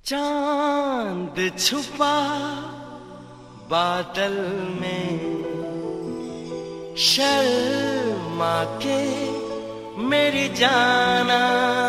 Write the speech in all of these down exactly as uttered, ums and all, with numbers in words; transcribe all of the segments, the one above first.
चांद छुपा बादल में, शर्मा के मेरी जाना।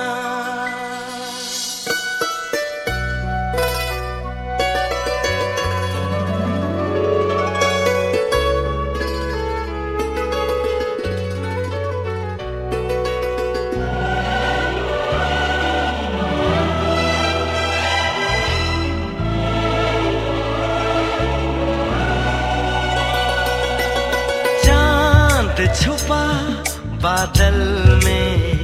छुपा बादल में,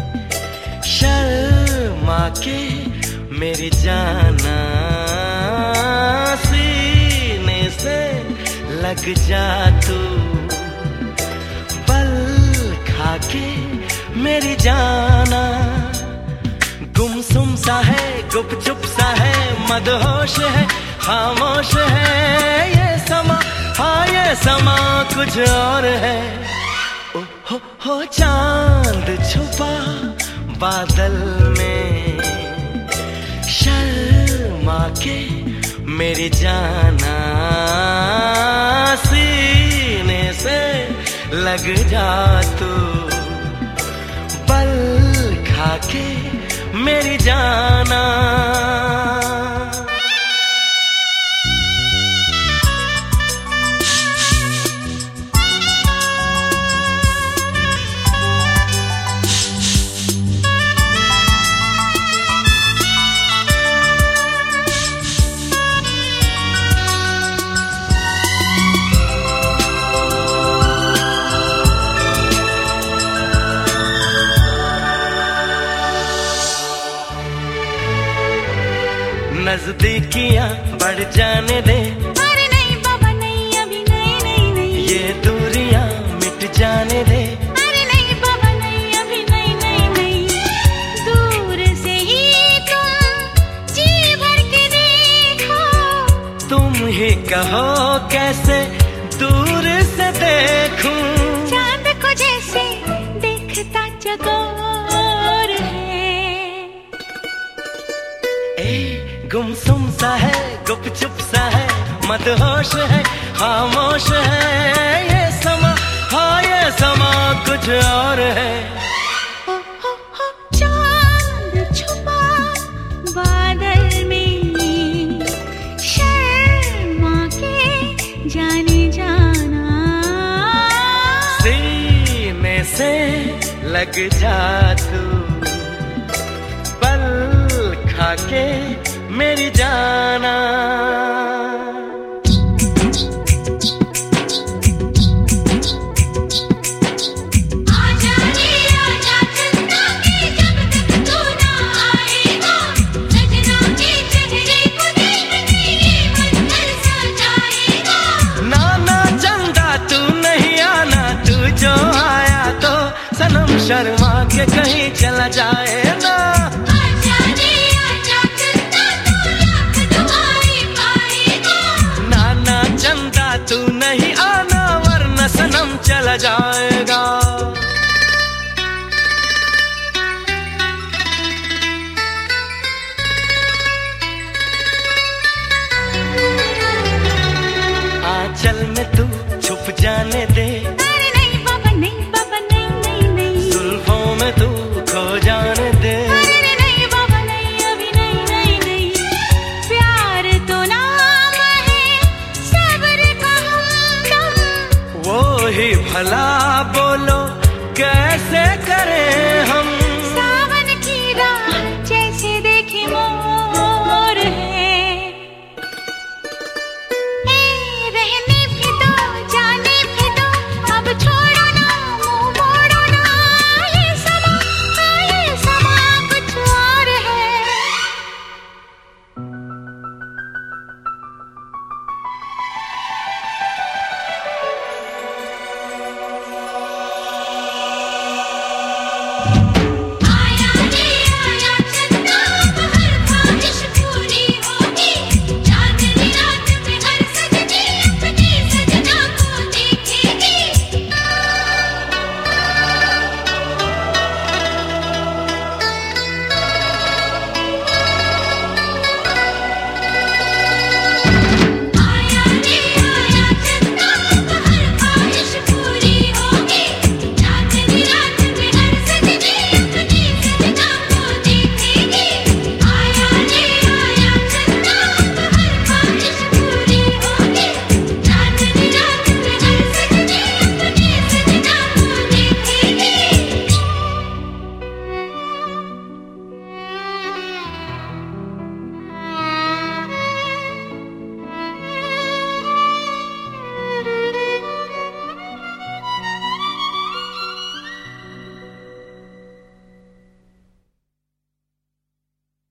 शर्मा के मेरी जाना, सीने से लग जा तू, पल खा के मेरी जाना। गुमसुम सा है, गुपचुप सा है, मदहोश है, खामोश है ये समा, हाँ ये समा कुछ और है। ओ हो हो चांद छुपा बादल में, शर्मा के मेरी जाना, सीने से लग जा तू, पल खा के मेरी जाना। नजदीकियां बढ़ जाने दे, अरे नहीं बाबा नहीं, अभी नहीं नहीं नहीं। ये दूरियां मिट जाने दे, अरे नहीं बाबा नहीं, अभी नहीं नहीं नहीं। दूर से ही तुम जी भर के देखो, तुम ही कहो कैसे दूर से देखूं, चांद को जैसे देखता चकोर है। ए गुमसुम सा है, गुपचुप सा है, मदहोश है, खामोश है ये समा, हाँ ये समा कुछ और है। ओ हो हो चांद छुपा बादल में, शर्मा के जाने जाना, सीने से लग जा तू, पल खा के मेरी जाना। आजा रे आजा चंदा के, जब तक तू ना आएगा, सजना के चेहरे को देखते ये मन तरसा जाएगा। ना ना चंदा तू नहीं आना, तू जो आया तो सनम शर्मा के कहीं चला जाए ना। तू नहीं आना वरना सनम चला जाएगा। आंचल में तू छुप जाने